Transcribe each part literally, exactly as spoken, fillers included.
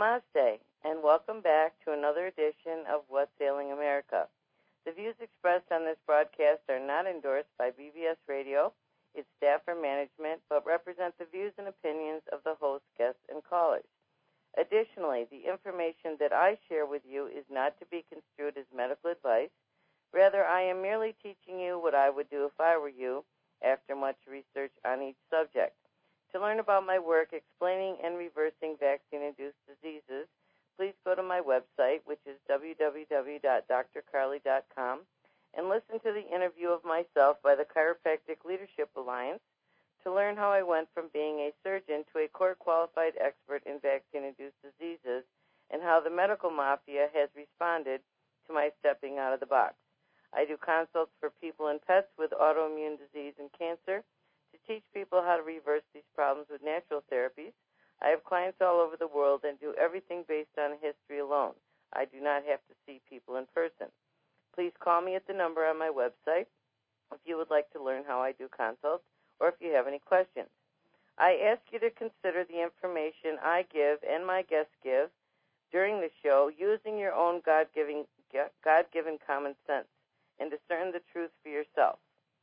Namaste, and welcome back to another edition of What's Ailing America. The views expressed on this broadcast are not endorsed by B B S Radio, its staff, or management, but represent the views and opinions of the host, guests, and callers. Additionally, the information that I share with you is not to be construed as medical advice. Rather, I am merely teaching you what I would do if I were you, after much research on each subject. To learn about my work explaining and reversing vaccine-induced diseases, please go to my website, which is w w w dot d r carly dot com, and listen to the interview of myself by the Chiropractic Leadership Alliance to learn how I went from being a surgeon to a court-qualified expert in vaccine-induced diseases and how the medical mafia has responded to my stepping out of the box. I do consults for people and pets with autoimmune disease and cancer to teach people how to reverse these problems with natural therapies. I have clients all over the world and do everything based on history alone. I do not have to see people in person. Please call me at the number on my website if you would like to learn how I do consults or if you have any questions. I ask you to consider the information I give and my guests give during the show using your own God-given, God-given common sense and discern the truth for yourself.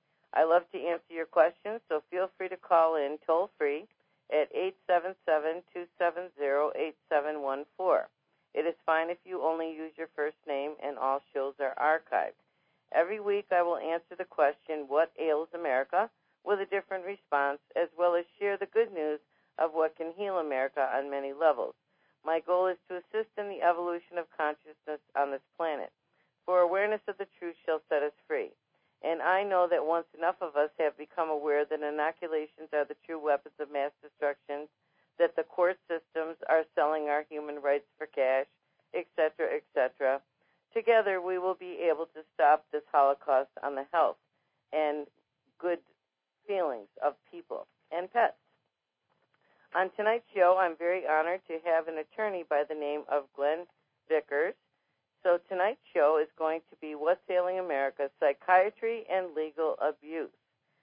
I love to answer your questions, so feel free to call in toll-free at eight seven seven, two seven zero, eight seven one four. It is fine if you only use your first name, and all shows are archived. Every week I will answer the question, what ails America, with a different response, as well as share the good news of what can heal America on many levels. My goal is to assist in the evolution of consciousness on this planet, for awareness of the truth shall set us free. And I know that once enough of us have become aware that inoculations are the true weapons of mass destruction, that the court systems are selling our human rights for cash, et cetera, et cetera, together we will be able to stop this holocaust on the health and good feelings of people and pets. On tonight's show, I'm very honored to have an attorney by the name of Glenn Vickers. So tonight's show is going to be What's Ailing America, Psychiatry and Legal Abuse.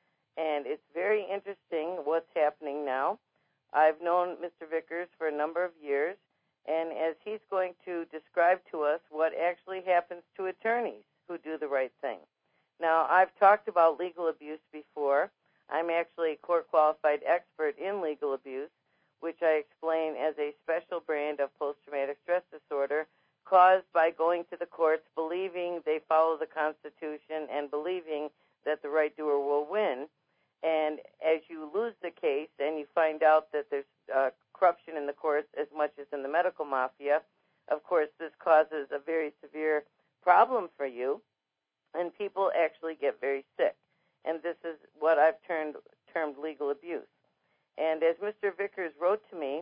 And it's very interesting what's happening now. I've known Mister Vickers for a number of years, and as he's going to describe to us what actually happens to attorneys who do the right thing. Now, I've talked about legal abuse before. I'm actually a court-qualified expert in legal abuse, which I explain as a special brand of post-traumatic stress disorder caused by going to the courts, believing they follow the Constitution and believing that the right doer will win. And as you lose the case and you find out that there's uh, corruption in the courts as much as in the medical mafia, of course, this causes a very severe problem for you, and people actually get very sick. And this is what I've termed, termed legal abuse. And as Mister Vickers wrote to me,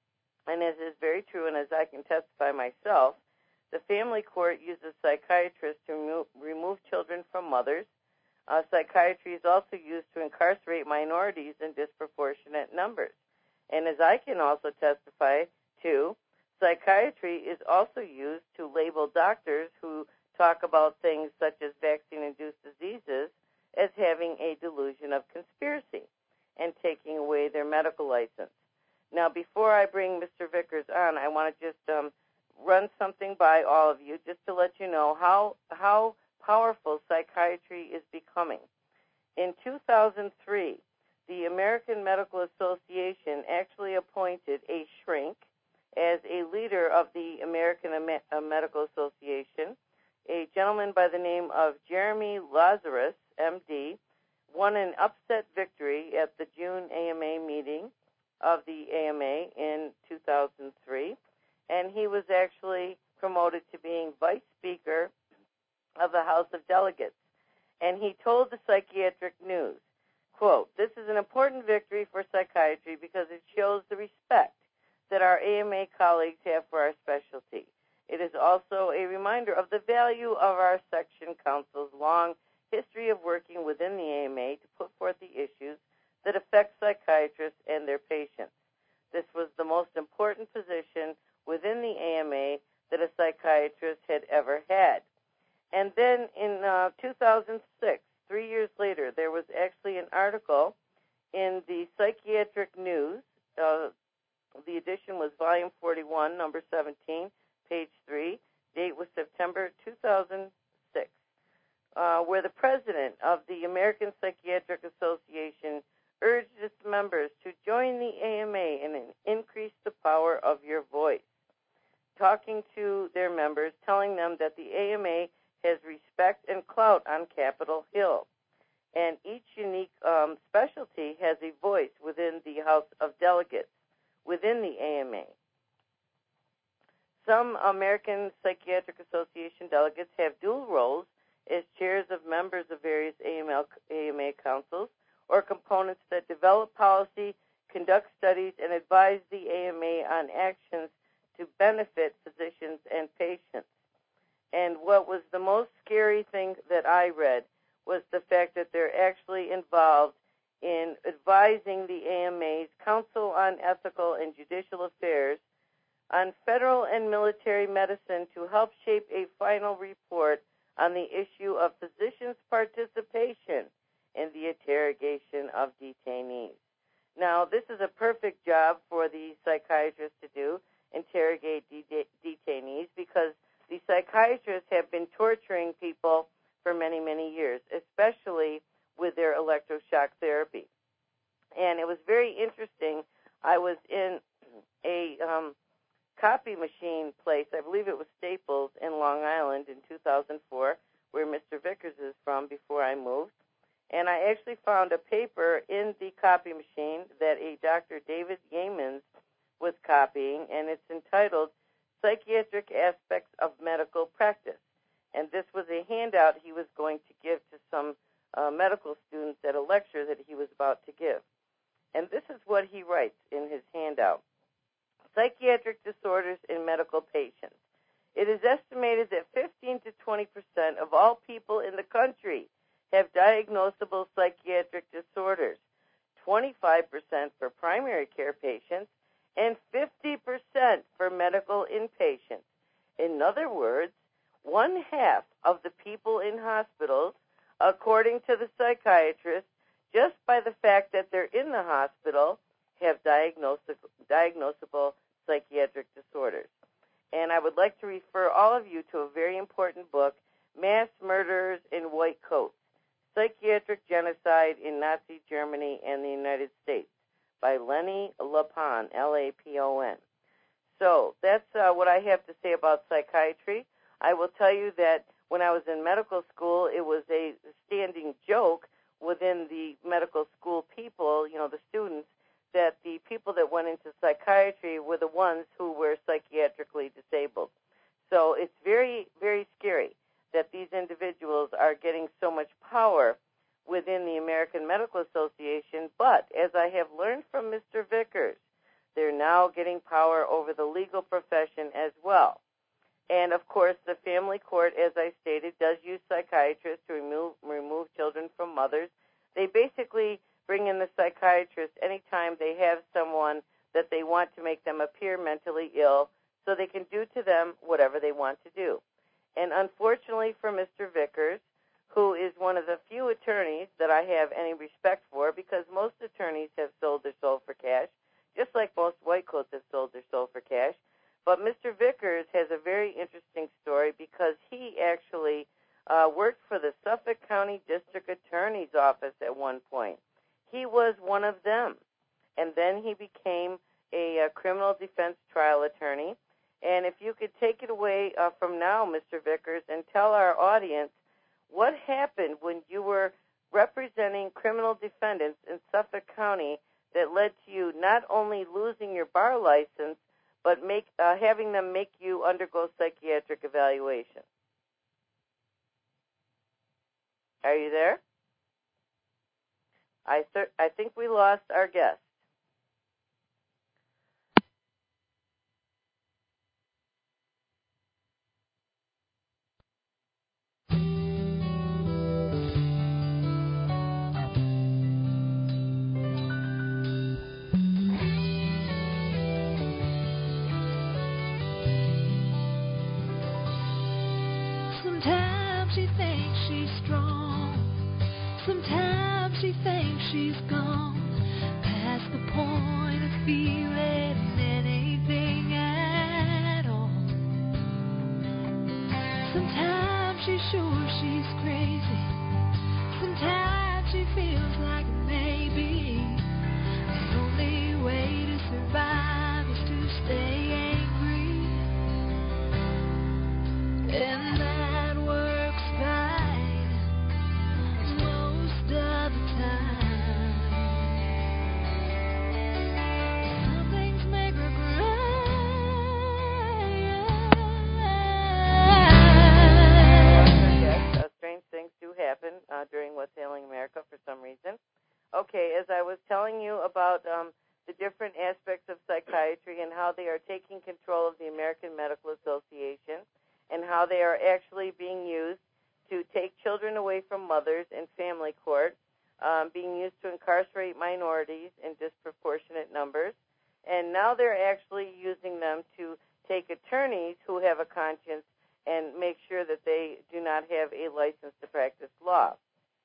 and as is very true and as I can testify myself, the family court uses psychiatrists to remove, remove children from mothers. Uh, psychiatry is also used to incarcerate minorities in disproportionate numbers. And as I can also testify to, psychiatry is also used to label doctors who talk about things such as vaccine-induced diseases as having a delusion of conspiracy and taking away their medical license. Now, before I bring Mister Vickers on, I want to just um, run something by all of you just to let you know how how powerful psychiatry is becoming. In two thousand three, the American Medical Association actually appointed a shrink as a leader of the American Medical Association. A gentleman by the name of Jeremy Lazarus, M D, won an upset victory at the June A M A meeting of the A M A in two thousand three, and he was actually promoted to being Vice Speaker of the House of Delegates. And he told the Psychiatric News, quote, "This is an important victory for psychiatry because it shows the respect that our A M A colleagues have for our specialty. It is also a reminder of the value of our section counsel's long history of working within the A M A to put forth the issues that affect psychiatrists and their patients. This was the most important position within the A M A that a psychiatrist had ever had." And then in uh, two thousand six, three years later, there was actually an article in the Psychiatric News, uh, the edition was volume forty-one, number seventeen, page three. Date was September two thousand six, uh, where the president of the American Psychiatric Association urged its members to join the A M A and increase the power of your voice, talking to their members, telling them that the A M A has respect and clout on Capitol Hill, and each unique um, specialty has a voice within the House of Delegates, within the A M A. Some American Psychiatric Association delegates have dual roles as chairs of members of various A M A councils, or components that develop policy, conduct studies, and advise the A M A on actions to benefit physicians and patients. And what was the most scary thing that I read was the fact that they're actually involved in advising the A M A's Council on Ethical and Judicial Affairs on federal and military medicine to help shape a final report on the issue of physicians' participation in the interrogation of detainees. Now, this is a perfect job for the psychiatrists to do, interrogate de- detainees, because the psychiatrists have been torturing people for many, many years, especially with their electroshock therapy. And it was very interesting. I was in a um, copy machine place, I believe it was Staples in Long Island in two thousand four, where Mister Vickers is from, before I moved. And I actually found a paper in the copy machine that a Doctor David Yeamans was copying, and it's entitled Psychiatric Aspects of Medical Practice. And this was a handout he was going to give to some uh, medical students at a lecture that he was about to give. And this is what he writes in his handout. Psychiatric disorders in medical patients. It is estimated that fifteen to twenty percent of all people in the country have diagnosable psychiatric disorders, twenty-five percent for primary care patients, and fifty percent for medical inpatients. In other words, one half of the people in hospitals, according to the psychiatrist, just by the fact that they're in the hospital, have diagnosable psychiatric disorders. And I would like to refer all of you to a very important book, Mass Murderers in White Coats, Psychiatric Genocide in Nazi Germany and the United States, by Lenny Lapon, L A P O N. So that's uh, what I have to say about psychiatry. I will tell you that when I was in medical school, it was a standing joke within the medical school people, you know, the students, that the people that went into psychiatry were the ones who were psychiatrically disabled. So it's very, very scary that these individuals are getting so much power within the American Medical Association, but as I have learned from Mister Vickers, they're now getting power over the legal profession as well. And, of course, the family court, as I stated, does use psychiatrists to remove, remove children from mothers. They basically bring in the psychiatrist anytime they have someone that they want to make them appear mentally ill so they can do to them whatever they want to do. And unfortunately for Mister Vickers, who is one of the few attorneys that I have any respect for, because most attorneys have sold their soul for cash, just like most white coats have sold their soul for cash. But Mister Vickers has a very interesting story because he actually uh, worked for the Suffolk County District Attorney's Office at one point. He was one of them. And then he became a, a criminal defense trial attorney. And if you could take it away uh, from now, Mister Vickers, and tell our audience what happened when you were representing criminal defendants in Suffolk County that led to you not only losing your bar license, but make uh, having them make you undergo psychiatric evaluation. Are you there? I th- I think we lost our guest. Sometimes she thinks she's strong. Sometimes she thinks she's gone past what's the point of feeling anything at all? Sometimes she's sure she's crazy. Sometimes she feels like a maybe. The only way to survive is to stay angry. And that works fine most of the time. Some things make her cry. Yes, uh, strange things do happen uh, during What's Ailing America for some reason. Okay, as I was telling you about um, the different aspects of psychiatry and how they are taking control of the American Medical Association and how they are actually being used to take children away from mothers in family court, um, being used to incarcerate minorities in disproportionate numbers, and now they're actually using them to take attorneys who have a conscience and make sure that they do not have a license to practice law.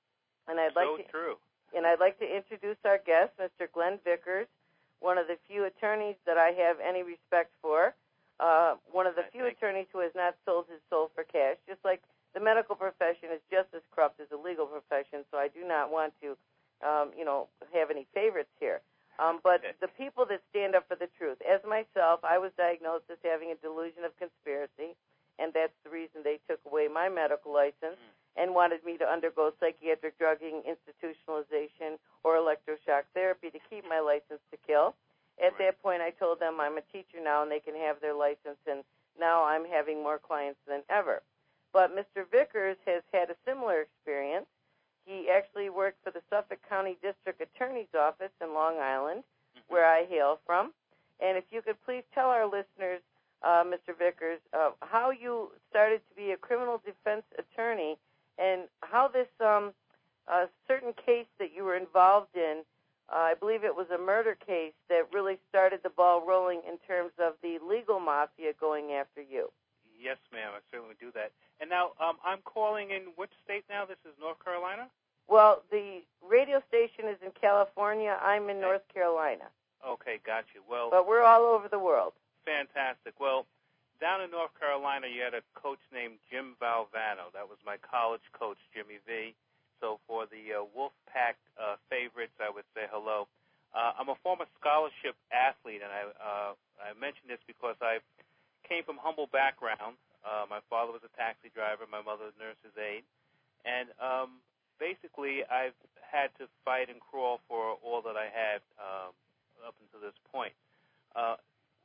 And I'd like so to, true. And I'd like to introduce our guest, Mister Glenn Vickers, one of the few attorneys that I have any respect for, uh, one of the I few think. attorneys who has not sold his soul for cash, just like the medical profession is just as corrupt as the legal profession, so I do not want to, um, you know, have any favorites here. Um, but Okay. the people that stand up for the truth, as myself, I was diagnosed as having a delusion of conspiracy, and that's the reason they took away my medical license Mm. and wanted me to undergo psychiatric drugging, institutionalization, or electroshock therapy to keep my license to kill. At Right. that point, I told them I'm a teacher now and they can have their license, and now I'm having more clients than ever. But Mister Vickers has had a similar experience. He actually worked for the Suffolk County District Attorney's Office in Long Island, Mm-hmm. where I hail from. And if you could please tell our listeners, uh, Mister Vickers, uh, how you started to be a criminal defense attorney and how this um, uh, certain case that you were involved in, uh, I believe it was a murder case that really started the ball rolling in terms of the legal mafia going after you. Yes, ma'am. I certainly would do that. And now um, I'm calling in which state now? This is North Carolina? Well, the radio station is in California. I'm in Okay. North Carolina. Okay, got you. Well, But we're all over the world. fantastic. Well, down in North Carolina, you had a coach named Jim Valvano. That was my college coach, Jimmy V. So for the uh, Wolfpack uh, favorites, I would say hello. Uh, I'm a former scholarship athlete, and I uh, I mention this because I came from humble background. Uh, my father was a taxi driver, my mother was a nurse's aide, and um, basically I've had to fight and crawl for all that I had um, up until this point. Uh,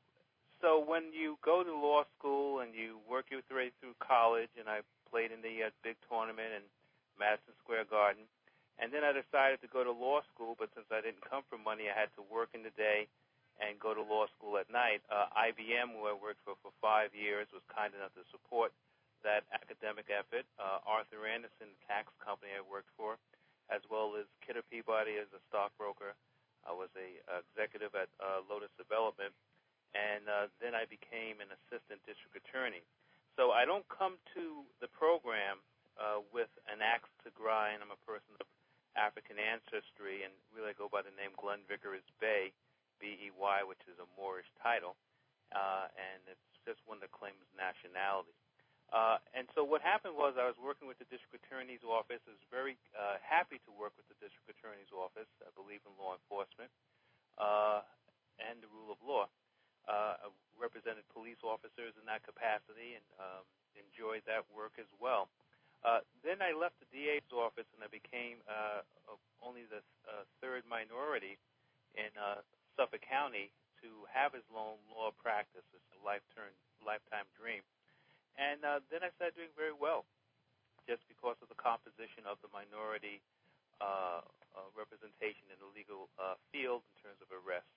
so when you go to law school and you work your way through college, and I played in the uh, big tournament in Madison Square Garden, and then I decided to go to law school, but since I didn't come from money, I had to work in the day and go to law school at night. Uh, I B M, who I worked for for five years, was kind enough to support that academic effort. Uh, Arthur Anderson, the tax company I worked for, as well as Kidder Peabody as a stockbroker. I was a uh, executive at uh, Lotus Development, and uh, then I became an assistant district attorney. So I don't come to the program uh, with an axe to grind. I'm a person of African ancestry, and really I go by the name Glenn Vickers Bey, B E Y, which is a Moorish title, uh, and it's just one that claims nationality. Uh, and so what happened was I was working with the district attorney's office. I was very uh, happy to work with the district attorney's office. I believe in law enforcement uh, and the rule of law. Uh, I represented police officers in that capacity and um, enjoyed that work as well. Uh, then I left the D A's office and I became uh, only the uh, third minority in uh, Suffolk County to have his own law practice. It's a lifetime, lifetime dream. And uh, then I started doing very well just because of the composition of the minority uh, uh, representation in the legal uh, field in terms of arrests.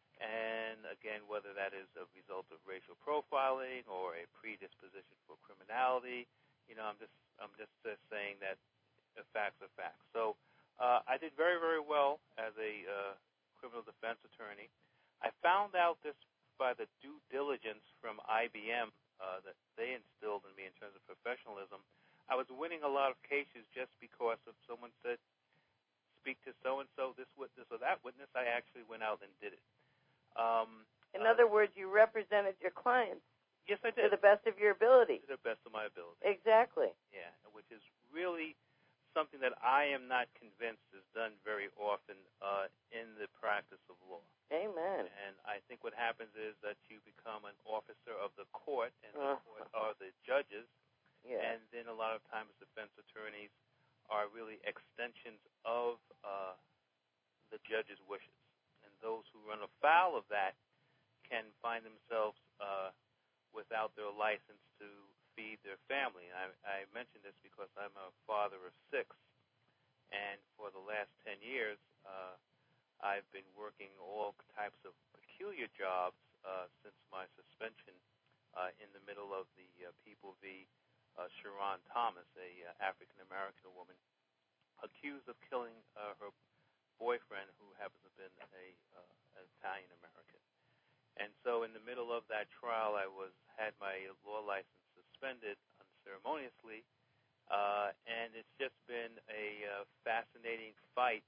And again, whether that is a result of racial profiling or a predisposition for criminality, you know, I'm just I'm just uh, saying that the facts are facts. So uh, I did very, very well as a uh, criminal defense attorney. I found out this by the due diligence from I B M uh, that they instilled in me in terms of professionalism. I was winning a lot of cases just because of someone said, speak to so-and-so, this witness or that witness. I actually went out and did it. Um, In uh, other words, you represented your clients. Yes, I To did. the best of your ability. To the best of my ability. Exactly. Yeah, which is really something that I am not convinced is done very often uh, in the practice of law. Amen. And I think what happens is that you become an officer of the court, and the Uh. court are the judges, Yeah. and then a lot of times defense attorneys are really extensions of uh, the judge's wishes. And those who run afoul of that can find themselves uh, without their license to feed their family. And I, I mention this because I'm a father of six, and for the last ten years, uh, I've been working all types of peculiar jobs uh, since my suspension uh, in the middle of the uh, People v. Uh, Sharon Thomas, a uh, African-American woman, accused of killing uh, her boyfriend, who happens to have been a, uh, an Italian-American. And so in the middle of that trial, I was had my law license suspended unceremoniously, uh, and it's just been a uh, fascinating fight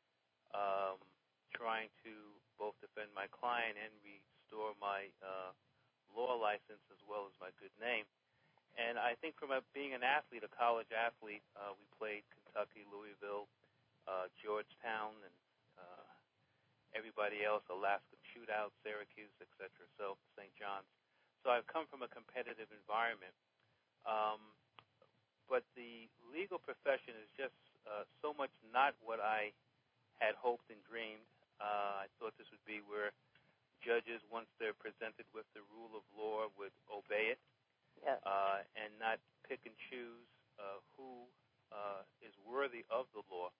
um, trying to both defend my client and restore my uh, law license as well as my good name. And I think from a, being an athlete, a college athlete, uh, we played Kentucky, Louisville, uh, Georgetown, and uh, everybody else, Alaska Shootout, Syracuse, et cetera, so Saint John's. So I've come from a competitive environment. Um, but the legal profession is just uh, so much not what I had hoped and dreamed. Uh, I thought this would be where judges, once they're presented with the rule of law, would obey it. Yes. Uh, and not pick and choose uh, who uh, is worthy of the law.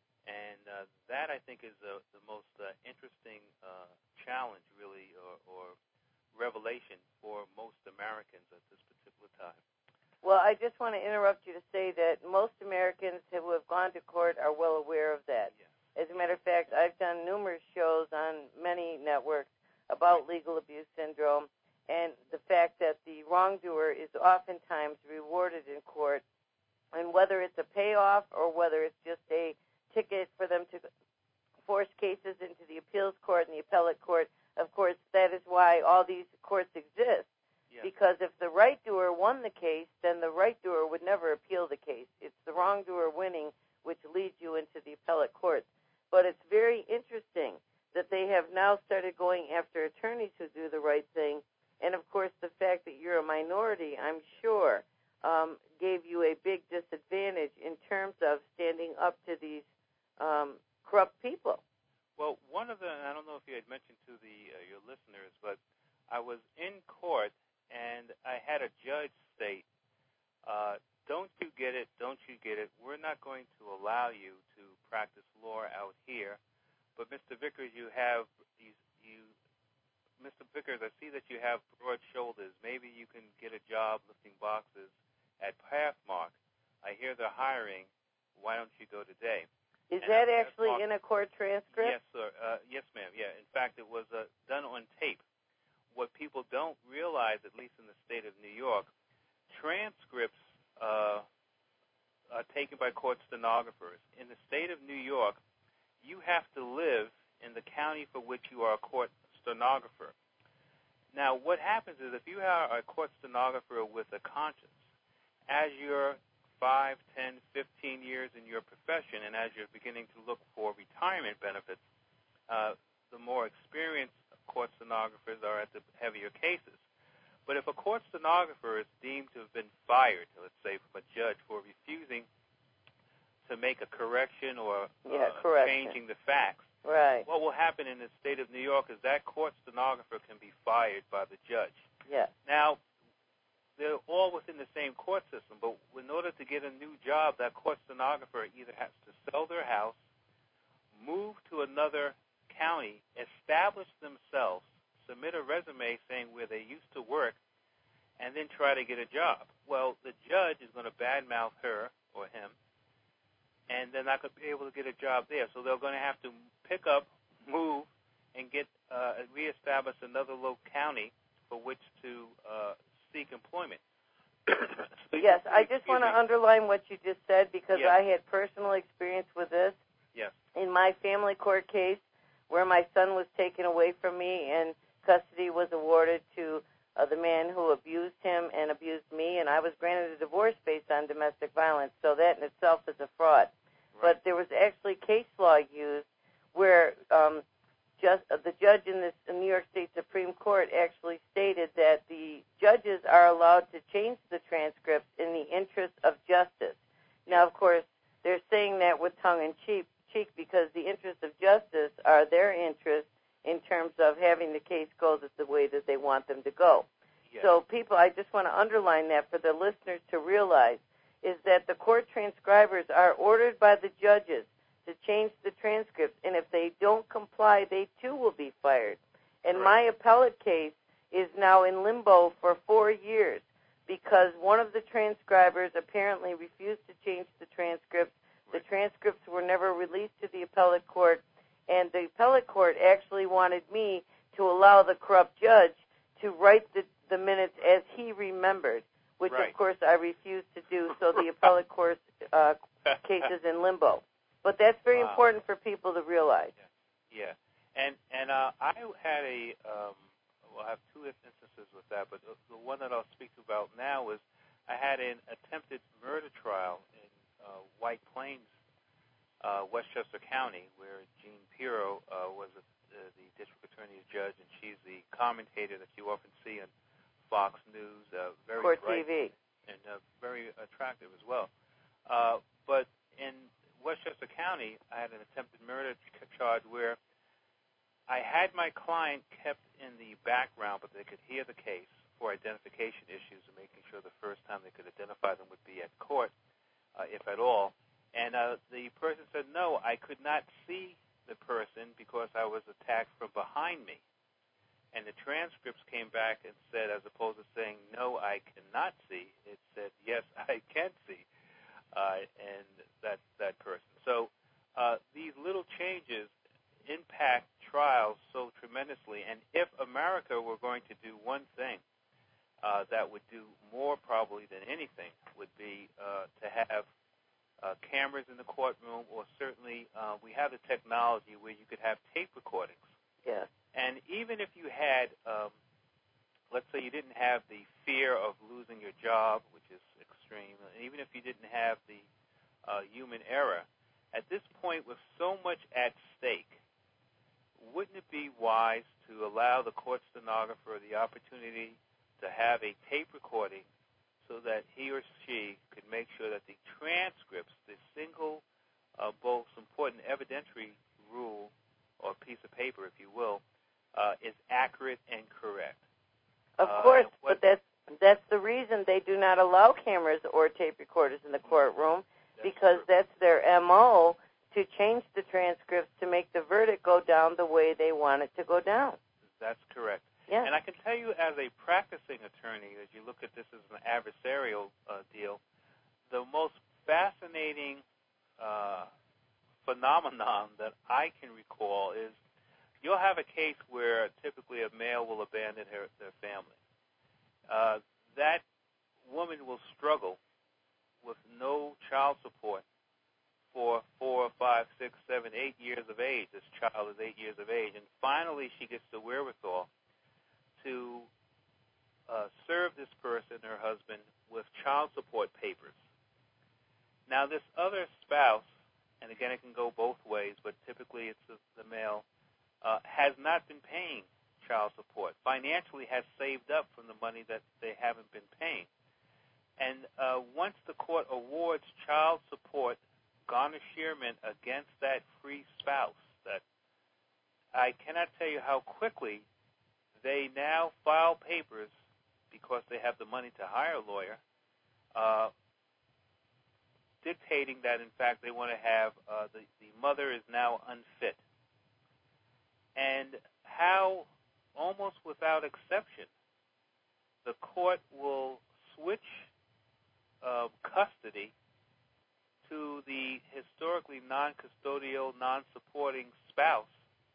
And uh, that, I think, is the, the most uh, interesting uh, challenge, really, or, or revelation for most Americans at this particular time. Well, I just want to interrupt you to say that most Americans who have gone to court are well aware of that. Yeah. As a matter of fact, I've done numerous shows on many networks about legal abuse syndrome, and the fact that the wrongdoer is oftentimes rewarded in court, and whether it's a payoff or whether it's just a ticket for them to force cases into the appeals court and the appellate court, of course, that is why all these courts exist. Yes. Because if the right doer won the case, then the right doer would never appeal the case. It's the wrongdoer winning which leads you into the appellate courts. But it's very interesting that they have now started going after attorneys who do the right thing. And, of course, the fact that you're a minority, I'm sure, um, gave you a big disadvantage in terms of standing up to these um, corrupt people. Well, one of the, I don't know if you had mentioned to the uh, your listeners, but I was in court, and I had a judge state, uh, don't you get it, don't you get it, we're not going to allow you to practice law out here, but Mister Vickers, you have, you, you Mister Vickers, I see that you have broad shoulders. Maybe you can get a job lifting boxes at Pathmark. I hear they're hiring. Why don't you go today? Is And that at actually Pathmark, in a court transcript? Yes, sir. Uh, yes, ma'am. Yeah. In fact, it was uh, done on tape. What people don't realize, at least in the state of New York, transcripts uh, are taken by court stenographers. In the state of New York, you have to live in the county for which you are a court stenographer. Now, what happens is if you are a court stenographer with a conscience, as you're five, ten, fifteen years in your profession, and as you're beginning to look for retirement benefits, uh, the more experienced court stenographers are at the heavier cases. But if a court stenographer is deemed to have been fired, let's say from a judge for refusing to make a correction or Yeah, uh, correction. changing the facts, Right. what will happen in the state of New York is that court stenographer can be fired by the judge. Yes. Now, they're all within the same court system, but in order to get a new job, that court stenographer either has to sell their house, move to another county, establish themselves, submit a resume saying where they used to work, and then try to get a job. Well, the judge is going to badmouth her or him, and they're not going to be able to get a job there. So they're going to have to pick up, move, and get uh, reestablish another local county for which to uh, seek employment. Yes, I just Excuse want to me. underline what you just said because Yes. I had personal experience with this. Yes. my family court case where my son was taken away from me and custody was awarded to uh, the man who abused him and abused me, and I was granted a divorce based on domestic violence. So that in itself is a fraud. Right. But there was actually case law used where um, just uh, the judge in this in New York State Supreme Court actually stated that the judges are allowed to change the transcripts in the interest of justice. Now, of course, they're saying that with tongue in cheek, cheek because the interests of justice are their interests in terms of having the case go the way that they want them to go. Yes. So people, I just want to underline that for the listeners to realize, is that the court transcribers are ordered by the judges to change the transcripts, and if they don't comply, they too will be fired. And right. my appellate case is now in limbo for four years because one of the transcribers apparently refused to change the transcripts. Right. The transcripts were never released to the appellate court, and the appellate court actually wanted me to allow the corrupt judge to write the, the minutes as he remembered, which, right. of course, I refused to do, so the appellate court uh, case is in limbo. But that's very wow. important for people to realize. Yeah, yeah. and and uh, I had a, um, well, I have two instances with that, but the, the one that I'll speak about now is I had an attempted murder trial in uh, White Plains, uh, Westchester County, where Jean Pirro uh, was a, uh, the district attorney's judge, and she's the commentator that you often see on Fox News, uh, very Court bright T V. and uh, very attractive as well. Uh, but in Westchester County, I had an attempted murder charge where I had my client kept in the background, but they could hear the case for identification issues and making sure the first time they could identify them would be at court, uh, if at all. And uh, the person said, no, I could not see the person because I was attacked from behind me. And the transcripts came back and said, as opposed to saying, no, I cannot see, it said, yes, I can see. Uh, and that that person. So uh, these little changes impact trials so tremendously. And if America were going to do one thing uh, that would do more probably than anything would be uh, to have uh, cameras in the courtroom, or certainly uh, we have the technology where you could have tape recordings. Yeah. And even if you had, um, let's say you didn't have the fear of losing your job, which is extreme, and even if you didn't have the uh, human error, at this point with so much at stake, wouldn't it be wise to allow the court stenographer the opportunity to have a tape recording so that he or she could make sure that the transcripts, the single uh, most important evidentiary rule or piece of paper, if you will, uh, is accurate and correct? Of uh, course, but that's That's the reason they do not allow cameras or tape recorders in the courtroom, that's because true. That's their M O to change the transcripts to make the verdict go down the way they want it to go down. That's correct. Yeah. And I can tell you as a practicing attorney, as you look at this as an adversarial uh, deal, the most fascinating uh, phenomenon that I can recall is you'll have a case where typically a male will abandon her, their family. Uh, that woman will struggle with no child support for four, five, six, seven, eight years of age. This child is eight years of age. And finally she gets the wherewithal to uh, serve this person, her husband, with child support papers. Now this other spouse, and again it can go both ways, but typically it's the, the male, uh, has not been paying child support, financially has saved up from the money that they haven't been paying. And uh, once the court awards child support garnishment against that free spouse, that I cannot tell you how quickly they now file papers because they have the money to hire a lawyer, uh, dictating that, in fact, they want to have uh, the, the mother is now unfit. And how almost without exception, the court will switch uh, custody to the historically non-custodial, non-supporting spouse,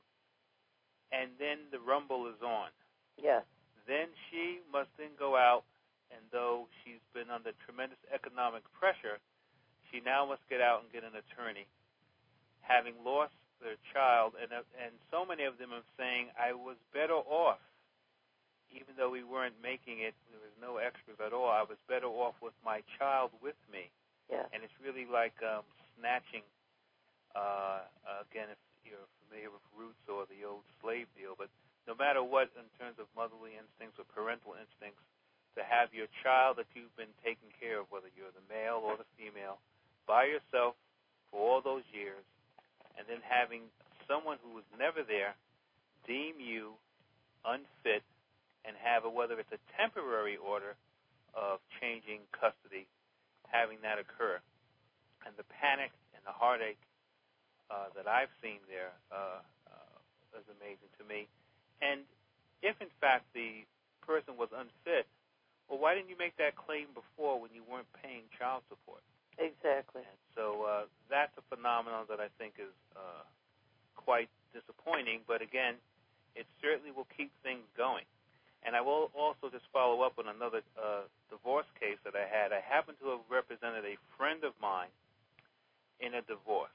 and then the rumble is on. Yes. Then she must then go out, and though she's been under tremendous economic pressure, she now must get out and get an attorney, having lost their child, and uh, and so many of them are saying, I was better off, even though we weren't making it, there was no extras at all, I was better off with my child with me. Yeah. And it's really like um, snatching, uh, again, if you're familiar with Roots or the old slave deal, but no matter what in terms of motherly instincts or parental instincts, to have your child that you've been taking care of, whether you're the male or the female, by yourself for all those years, and then having someone who was never there deem you unfit and have a, whether it's a temporary order of changing custody, having that occur. And the panic and the heartache uh, that I've seen there uh, uh, is amazing to me. And if, in fact, the person was unfit, well, why didn't you make that claim before when you weren't paying child support? Exactly. And so uh, that's a phenomenon that I think is uh, quite disappointing, but again, it certainly will keep things going. And I will also just follow up on another uh, divorce case that I had. I happen to have represented a friend of mine in a divorce.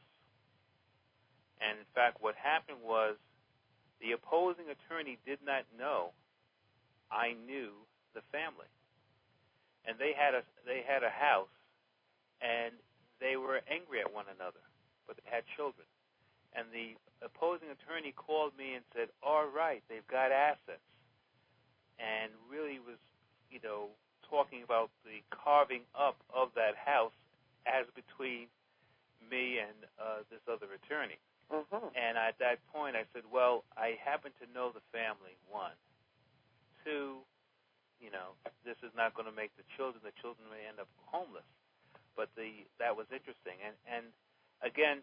And in fact, what happened was the opposing attorney did not know I knew the family. And they had a they had a house, and they were angry at one another, but they had children. And the opposing attorney called me and said, all right, they've got assets, and really was, you know, talking about the carving up of that house as between me and uh, this other attorney. Mm-hmm. And at that point, I said, well, I happen to know the family, one. Two, you know, this is not going to make the children, the children may end up homeless. But the that was interesting. And, and again,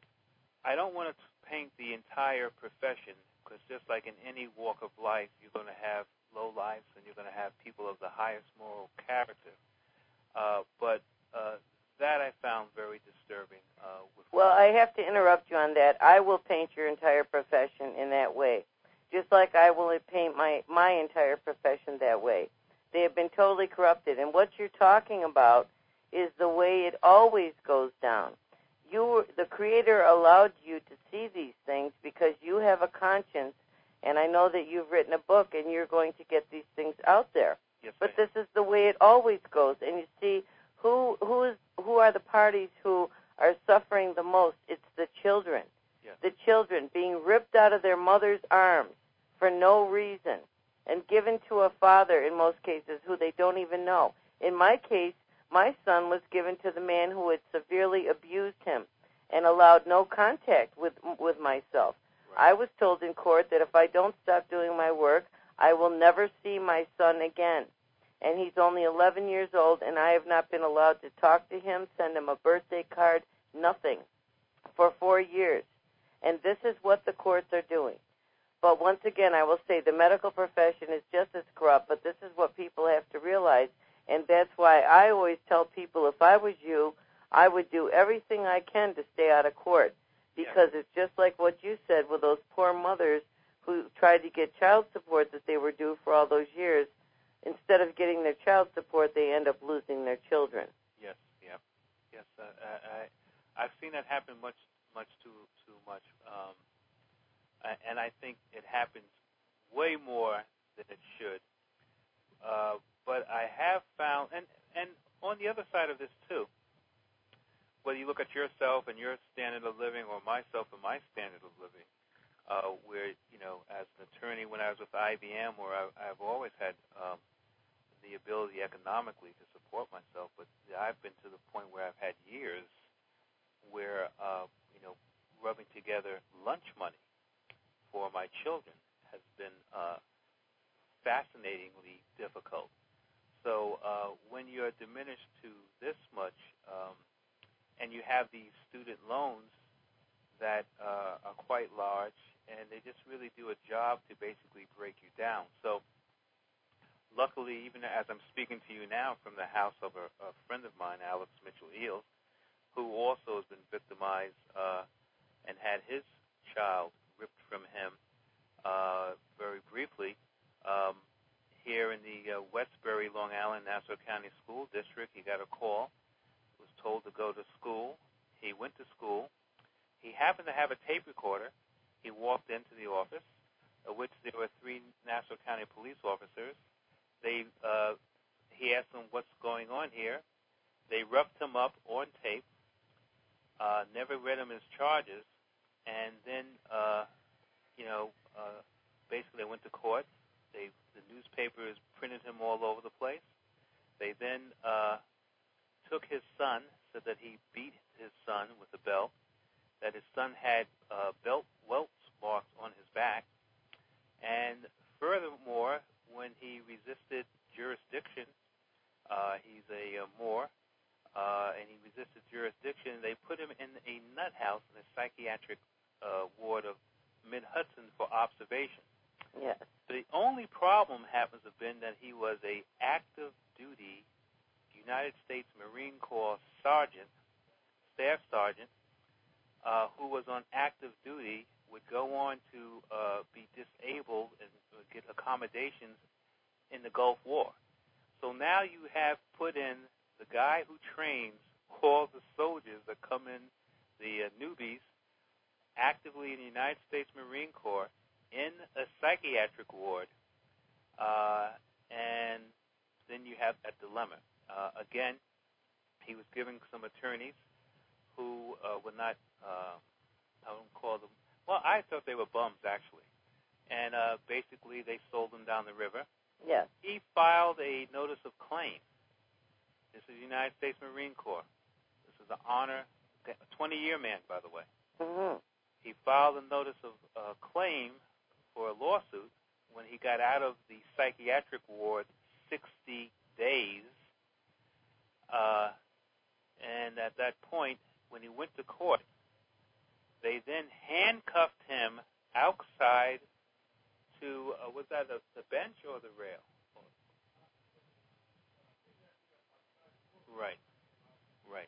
I don't want to paint the entire profession, because just like in any walk of life, you're going to have low lives and you're going to have people of the highest moral character. Uh, but uh, that I found very disturbing. Uh, with well, I have to interrupt you on that. I will paint your entire profession in that way, just like I will paint my, my entire profession that way. They have been totally corrupted. And what you're talking about is the way it always goes down. You, the Creator allowed you to see these things because you have a conscience, and I know that you've written a book and you're going to get these things out there. Yes, but this is the way it always goes. And you see, who who is who are the parties who are suffering the most? It's the children. Yes. The children being ripped out of their mother's arms for no reason and given to a father, in most cases, who they don't even know. In my case, my son was given to the man who had severely abused him and allowed no contact with with myself. Right. I was told in court that if I don't stop doing my work, I will never see my son again. And he's only eleven years old, and I have not been allowed to talk to him, send him a birthday card, nothing, for four years. And this is what the courts are doing. But once again, I will say the medical profession is just as corrupt, but this is what people have to realize. And that's why I always tell people, if I was you, I would do everything I can to stay out of court, because yeah. It's just like what you said with those poor mothers who tried to get child support that they were due for all those years. Instead of getting their child support, they end up losing their children. Yes, yeah, yes. Uh, I, I've seen that happen much, much too, too much, um, and I think it happens way more than it should. Uh, but I have found, and and on the other side of this too, whether you look at yourself and your standard of living, or myself and my standard of living, uh, where you know, as an attorney, when I was with I B M, where I, I've always had um, the ability economically to support myself, but I've been to the point where I've had years where, uh, you know, rubbing together lunch money for my children has been uh, fascinatingly difficult. So uh, when you're diminished to this much, um, and you have these student loans that uh, are quite large, and they just really do a job to basically break you down. So luckily, even as I'm speaking to you now from the house of a, a friend of mine, Alex Mitchell-Eels, who also has been victimized uh, and had his child ripped from him uh, very briefly, um, here in the uh, Westbury, Long Island, Nassau County School District, he got a call. He was told to go to school. He went to school. he happened to have a tape recorder. He walked into the office, of which there were three Nassau County police officers. They, uh, he asked them, what's going on here? They roughed him up on tape, uh, never read him his charges, and then, uh, you know, uh, basically they went to court. They, the newspapers printed him all over the place. They then uh, took his son, said that he beat his son with a belt, that his son had uh, belt welt marks on his back, and furthermore, when he resisted jurisdiction, uh, he's a uh, Moor, uh, and he resisted jurisdiction, they put him in a nut house in a psychiatric uh, ward of Mid-Hudson for observation. Yes. The only problem happens to have been that he was a active duty United States Marine Corps sergeant, staff sergeant, uh, who was on active duty, would go on to uh, be disabled and get accommodations in the Gulf War. So now you have put in the guy who trains all the soldiers that come in, the uh, newbies, actively in the United States Marine Corps, in a psychiatric ward, uh, and then you have that dilemma. Uh, again, he was giving some attorneys who uh, were not, uh, I wouldn't call them, well, I thought they were bums, actually. And uh, basically they sold them down the river. Yes. He filed a notice of claim. This is the United States Marine Corps. This is an honor, a twenty-year man, by the way. Mm-hmm. He filed a notice of uh, claim for a lawsuit when he got out of the psychiatric ward sixty days. Uh, and at that point, when he went to court, they then handcuffed him outside to, uh, was that the, the bench or the rail? Right, right,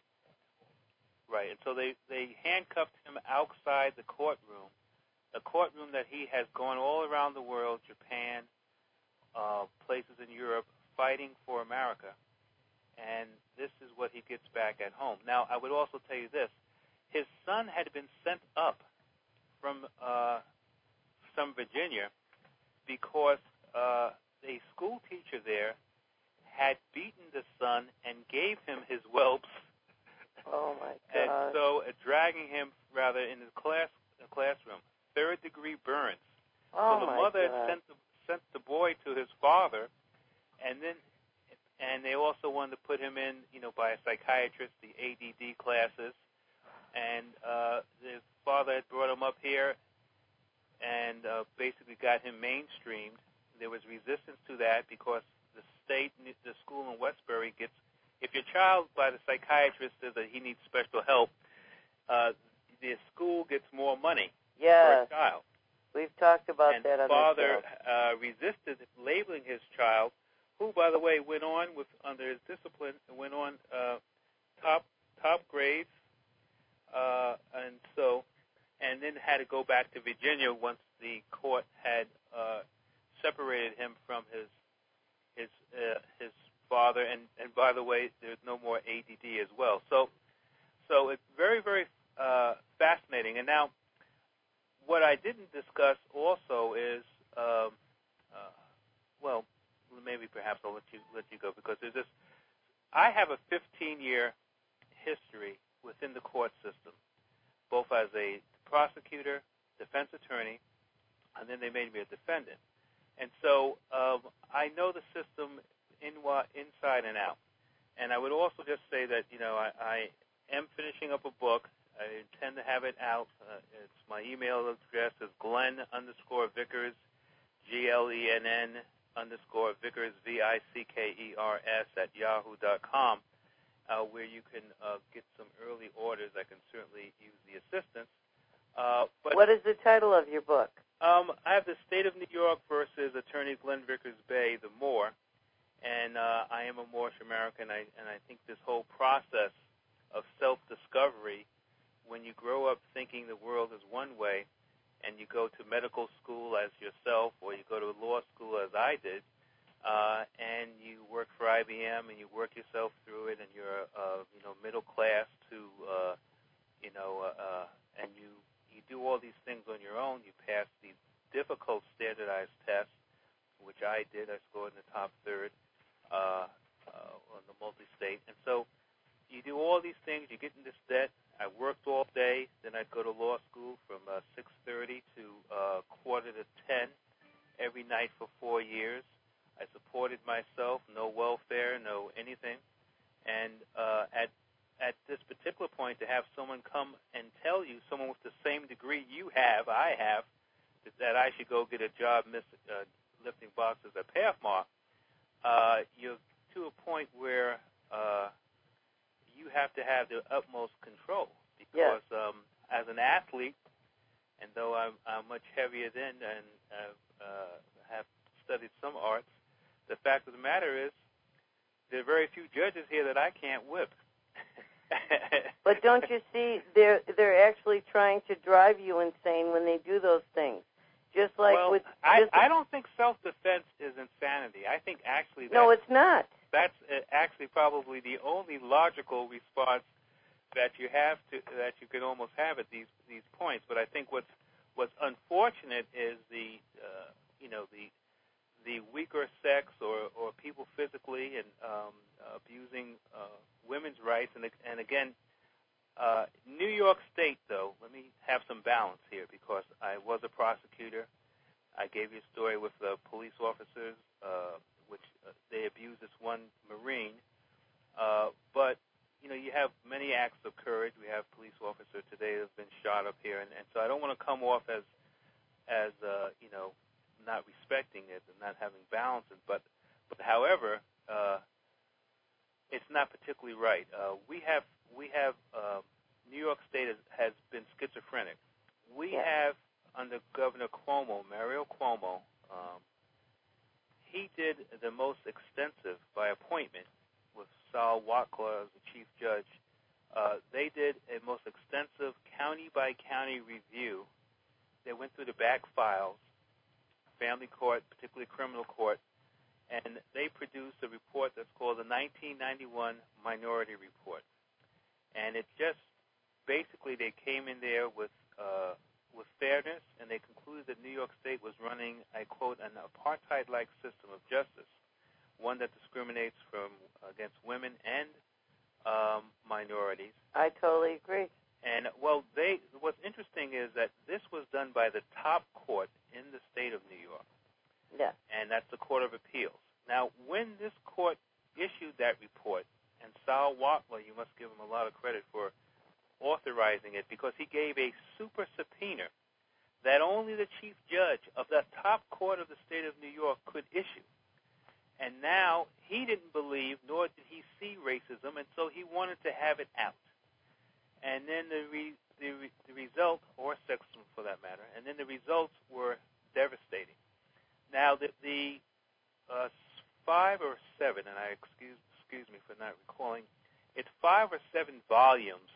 right. And so they, they handcuffed him outside the courtroom, a courtroom that he has gone all around the world, Japan, uh, places in Europe, fighting for America. And this is what he gets back at home. Now, I would also tell you this. His son had been sent up from uh, from Virginia because uh, a school teacher there had beaten the son and gave him his whelps. Oh, my God. And so uh, dragging him, rather, in his class uh, classroom, third-degree burns. Oh, so the my mother God. sent the, sent the boy to his father, and then and they also wanted to put him in, you know, by a psychiatrist, the A D D classes. And uh, his father had brought him up here and uh, basically got him mainstreamed. There was resistance to that because the state, the school in Westbury gets, if your child by the psychiatrist says that he needs special help, uh, the school gets more money yes. for a child. We've talked about and that on the father the show. uh, resisted labeling his child, who, by the way, went on with under his discipline and went on uh, top top grades. Uh, and so, and then had to go back to Virginia once the court had uh, separated him from his his uh, his father. And, and by the way, there's no more A D D as well. So, so it's very very uh, fascinating. And now, what I didn't discuss also is, um, uh, well, maybe perhaps I'll let you let you go because there's this. I have a fifteen-year history within the court system, both as a prosecutor, defense attorney, and then they made me a defendant. And so um, I know the system in, inside and out. And I would also just say that, you know, I, I am finishing up a book. I intend to have it out. Uh, it's my email address is Glenn underscore Vickers, G L E N N underscore Vickers, V I C K E R S at yahoo dot com. Uh, where you can uh, get some early orders. I can certainly use the assistance. Uh, but what is the title of your book? Um, I have The State of New York versus Attorney Glenn Vickers Bay, the Moor, and uh, I am a Moorish American, I, and I think this whole process of self-discovery, when you grow up thinking the world is one way, and you go to medical school as yourself, or you go to law school as I did, Uh, and you work for I B M, and you work yourself through it, and you're, uh, you know, middle class to, uh, you know, uh, uh, and you do all these things on your own. You pass these difficult standardized tests, which I did. I scored in the top third uh, uh, on the multi-state. And so you do all these things. You get in this debt. I worked all day. Then I'd go to law school from uh, six thirty to uh, quarter to ten every night for four years. I supported myself, no welfare, no anything. And uh, at at this particular point, to have someone come and tell you, someone with the same degree you have, I have, that, that I should go get a job miss, uh, lifting boxes at Pathmark, uh, you're to a point where uh, you have to have the utmost control. Because yes. um, as an athlete, and though I'm, I'm much heavier than and uh, uh, have studied some arts, the fact of the matter is there are very few judges here that I can't whip. But don't you see, they're they're actually trying to drive you insane when they do those things. Just like well, with. I just I don't think self-defense is insanity. I think actually that's, no, it's not. That's actually probably the only logical response that you have to that you can almost have at these these points. But I think what's what's unfortunate is the uh, you know the the weaker sex or, or people physically and um, abusing uh, women's rights. And, and again, uh, New York State, though, let me have some balance here because I was a prosecutor. I gave you a story with the police officers, uh, which uh, they abused this one Marine. Uh, but, you know, you have many acts of courage. We have police officers today that have been shot up here. And, and so I don't want to come off as, as uh, you know, not respecting it and not having balance, but but however, uh, it's not particularly right. Uh, we have we have uh, New York State has, has been schizophrenic. We yeah. have under Governor Cuomo, Mario Cuomo, um, he did the most extensive by appointment with Sal Watler as the chief judge. Uh, they did a most extensive county by county review. They went through the back files. Family court, particularly criminal court, and they produced a report that's called the nineteen ninety-one Minority Report. And it just basically they came in there with uh, with fairness, and they concluded that New York State was running, I quote, an apartheid-like system of justice, one that discriminates from against women and um, minorities. I totally agree. And, well, they what's interesting is that this was done by the top court in the state of New York. Yeah. And that's the Court of Appeals. Now, when this court issued that report, and Sal Watler, you must give him a lot of credit for authorizing it, because he gave a super subpoena that only the chief judge of the top court of the state of New York could issue. And now he didn't believe, nor did he see racism, and so he wanted to have it out. And then the, re, the, re, the result, or sexism for that matter, and then the results were devastating. Now, the, the uh, five or seven, and I excuse, excuse me for not recalling, it's five or seven volumes,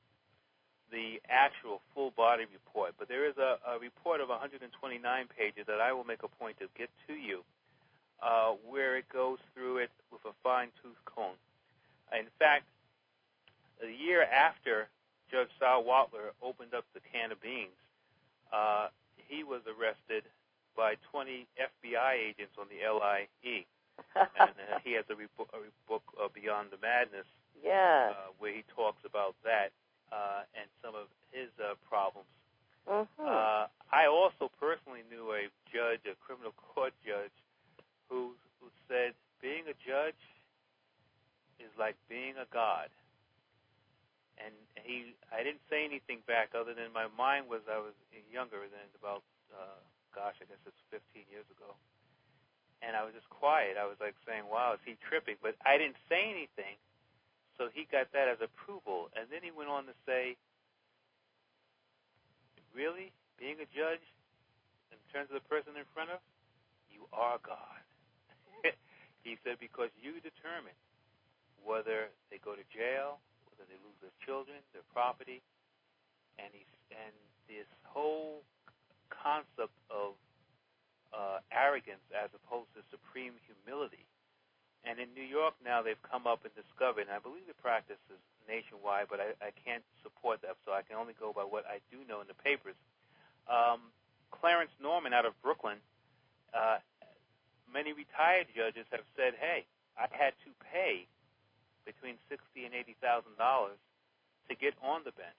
the actual full body report. But there is a, a report of one hundred twenty-nine pages that I will make a point to get to you, uh, where it goes through it with a fine-tooth comb. In fact, a year after Judge Sal Watler opened up the can of beans, uh, he was arrested by twenty F B I agents on the L I E. And uh, he has a, re- a re- book, uh, Beyond the Madness, yeah. uh, where he talks about that uh, and some of his uh, problems. Mm-hmm. Uh, I also personally knew a judge, a criminal court judge, who, who said being a judge is like being a god. And he, I didn't say anything back other than my mind was, I was younger than about, uh, gosh, I guess it's fifteen years ago. And I was just quiet. I was like saying, wow, is he tripping? But I didn't say anything, so he got that as approval. And then he went on to say, really, being a judge, in terms of the person in front of, you are God. He said, because you determine whether they go to jail, whether they lose their children, their property, and he's, and this whole concept of uh, arrogance as opposed to supreme humility. And in New York now they've come up and discovered, and I believe the practice is nationwide, but I, I can't support that, so I can only go by what I do know in the papers. Um, Clarence Norman out of Brooklyn, uh, many retired judges have said, hey, I had to pay between sixty thousand dollars and eighty thousand dollars to get on the bench.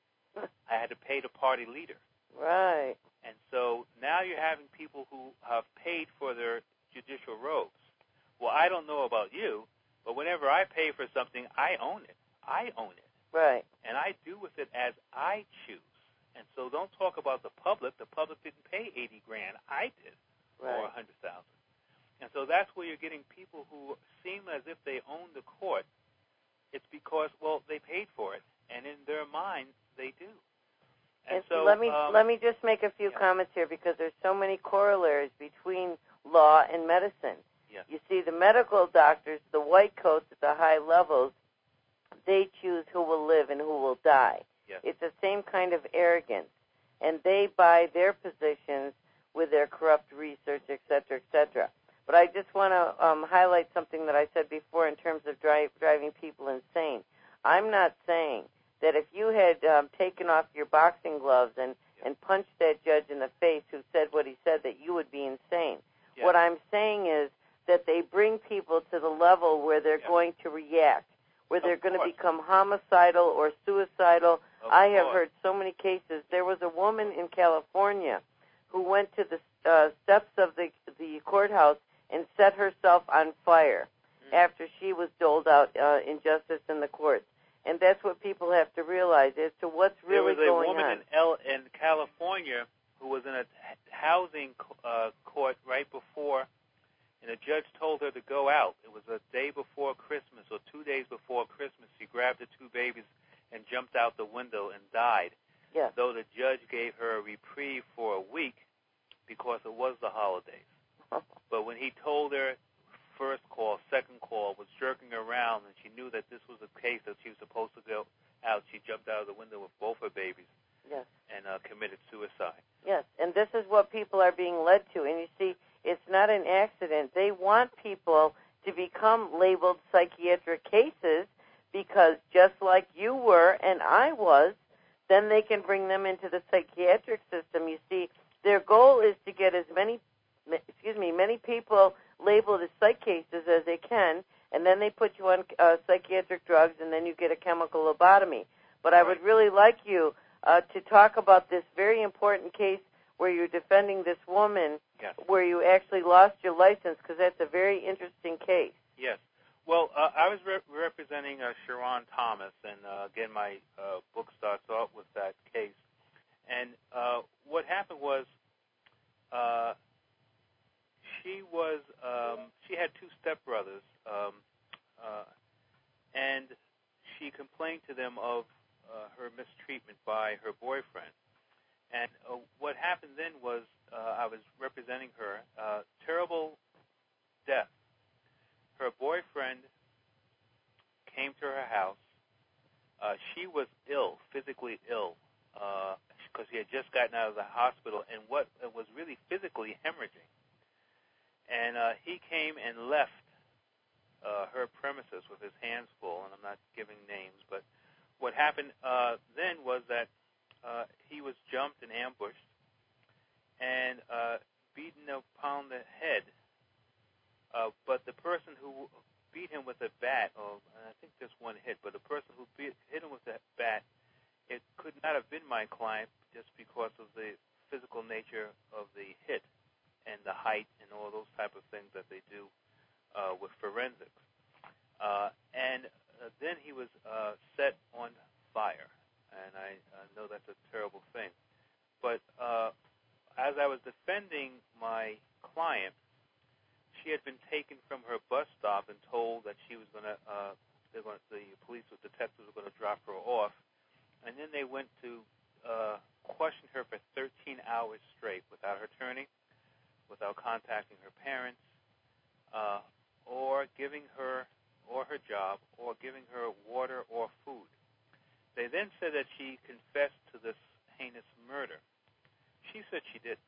I had to pay the party leader. Right. And so now you're having people who have paid for their judicial robes. Well, I don't know about you, but whenever I pay for something, I own it. I own it. Right. And I do with it as I choose. And so don't talk about the public. The public didn't pay eighty grand. I did, right. or one hundred thousand. And so that's where you're getting people who seem as if they own the court. It's because, well, they paid for it, and in their mind, they do. And, and so let me um, let me just make a few yeah. comments here, because there's so many corollaries between law and medicine. Yes. You see, the medical doctors, the white coats at the high levels, they choose who will live and who will die. Yes. It's the same kind of arrogance, and they buy their positions with their corrupt research, et cetera, et cetera. But I just want to um, highlight something that I said before in terms of drive, driving people insane. I'm not saying that if you had um, taken off your boxing gloves and, yes. and punched that judge in the face who said what he said, that you would be insane. Yes. What I'm saying is that they bring people to the level where they're yes. going to react, where they're of going course. to become homicidal or suicidal. Of I have course. heard so many cases. There was a woman in California who went to the uh, steps of the, the courthouse and set herself on fire mm. after she was doled out uh, injustice in the courts. And that's what people have to realize as to what's really going on. There was a going woman on. in, L- in California who was in a housing uh, court right before, and a judge told her to go out. It was a day before Christmas or two days before Christmas. She grabbed the two babies and jumped out the window and died. Yes. Though the judge gave her a reprieve for a week because it was the holidays. But when he told her first call, second call, was jerking around, and she knew that this was a case that she was supposed to go out, she jumped out of the window with both her babies yes. and uh, committed suicide. Yes, and this is what people are being led to. And you see, it's not an accident. They want people to become labeled psychiatric cases because just like you were and I was, then they can bring them into the psychiatric system. You see, their goal is to get as many excuse me, many people labeled as psych cases as they can, and then they put you on uh, psychiatric drugs, and then you get a chemical lobotomy. But I right. would really like you uh, to talk about this very important case where you're defending this woman, yes. where you actually lost your license, because that's a very interesting case. Yes. Well, uh, I was re- representing uh, Sharon Thomas, and uh, again, my uh, book starts off with that case. And uh, what happened was, uh, She was. Um, she had two stepbrothers, um, uh, and she complained to them of uh, her mistreatment by her boyfriend. And uh, what happened then was, uh, I was representing her. Uh, terrible death. Her boyfriend came to her house. Uh, she was ill, physically ill, because uh, he had just gotten out of the hospital, and what it was really physically hemorrhaging. And uh, he came and left uh, her premises with his hands full, and I'm not giving names, but what happened uh, then was that uh, he was jumped and ambushed and uh, beaten upon the head. Uh, but the person who beat him with a bat, or I think just one hit, but the person who beat, hit him with that bat, it could not have been my client just because of the physical nature of the hit and the height and all those type of things that they do uh, with forensics. Uh, and uh, then he was uh, set on fire, and I uh, know that's a terrible thing. But uh, as I was defending my client, she had been taken from her bus stop and told that she was going to, uh, they're going to, the police or detectives were going to drop her off, and then they went to uh, question her for thirteen hours straight without her turning, without contacting her parents, uh, or giving her, or her job, or giving her water or food. They then said that she confessed to this heinous murder. She said she did.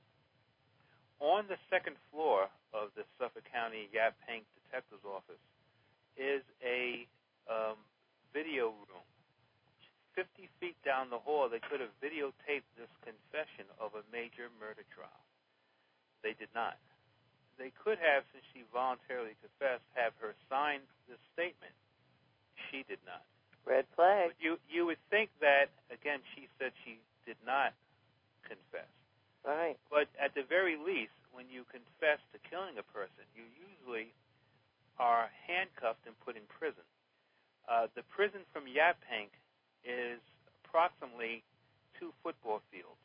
On the second floor of the Suffolk County Yaphank Detective's Office is a um, video room. fifty feet down the hall, they could have videotaped this confession of a major murder trial. They did not. They could have, since she voluntarily confessed, have her sign this statement. She did not. Red flag. But you, you would think that, again, she said she did not confess. Right. But at the very least, when you confess to killing a person, you usually are handcuffed and put in prison. Uh, the prison from Yaphank is approximately two football fields.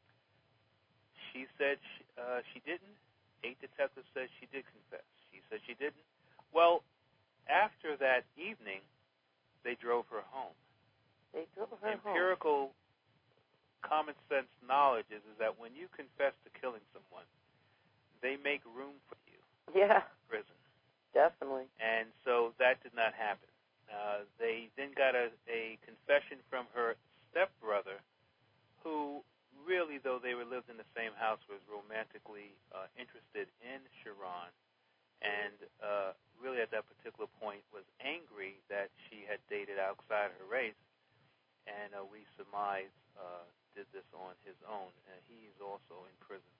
She said she, uh, she didn't. Eight detectives said she did confess. She said she didn't. Well, after that evening, they drove her home. They drove her Empirical home. common sense knowledge is, is that when you confess to killing someone, they make room for you yeah. in prison. Definitely. And so that did not happen. Uh, they then got a, a confession from her stepbrother, who really, though they were lived in the same house, was romantically uh, interested in Sharon, and uh, really at that particular point was angry that she had dated outside her race, and uh, we surmise uh, did this on his own, and he's also in prison.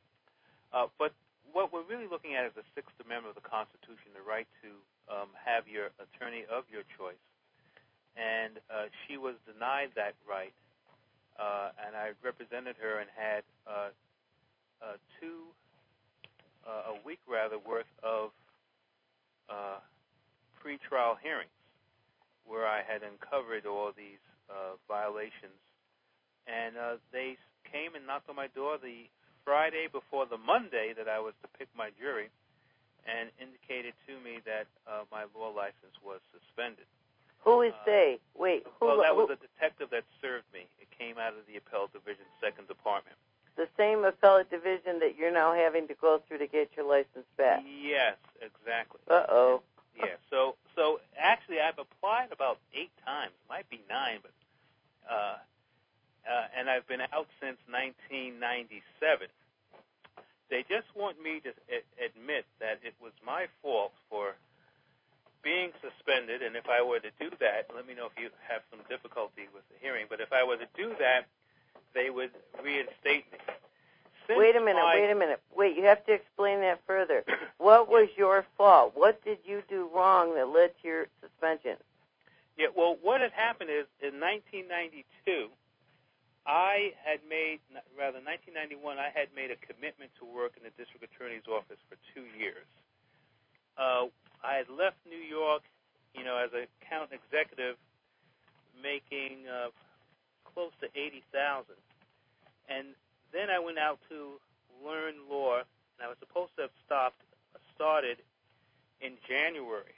Uh, but what we're really looking at is the Sixth Amendment of the Constitution, the right to um, have your attorney of your choice. And uh, she was denied that right, uh, and I represented her and had uh, uh, two, uh, a week rather, worth of uh, pretrial hearings where I had uncovered all these uh, violations. And uh, they came and knocked on my door the Friday before the Monday that I was to pick my jury, and indicated to me that uh, my law license was suspended. Who is uh, they? Wait, who? Well, that who, was a detective that served me. It came out of the Appellate Division, Second Department. The same appellate division that you're now having to go through to get your license back. Yes, exactly. Uh-oh. Yeah, so so actually I've applied about eight times, might be nine, but uh, uh, and I've been out since nineteen ninety-seven. They just want me to a- admit that it was my fault for being suspended, and if I were to do that, let me know if you have some difficulty with the hearing, but if I were to do that, they would reinstate me. Since wait a minute, my, wait a minute. Wait, you have to explain that further. What was your fault? What did you do wrong that led to your suspension? Yeah, well, what had happened is in nineteen ninety-two, I had made, rather nineteen ninety-one, I had made a commitment to work in the district attorney's office for two years. Uh, I had left New York, you know, as an account executive, making uh, close to eighty thousand dollars. And then I went out to learn law, and I was supposed to have stopped, started in January.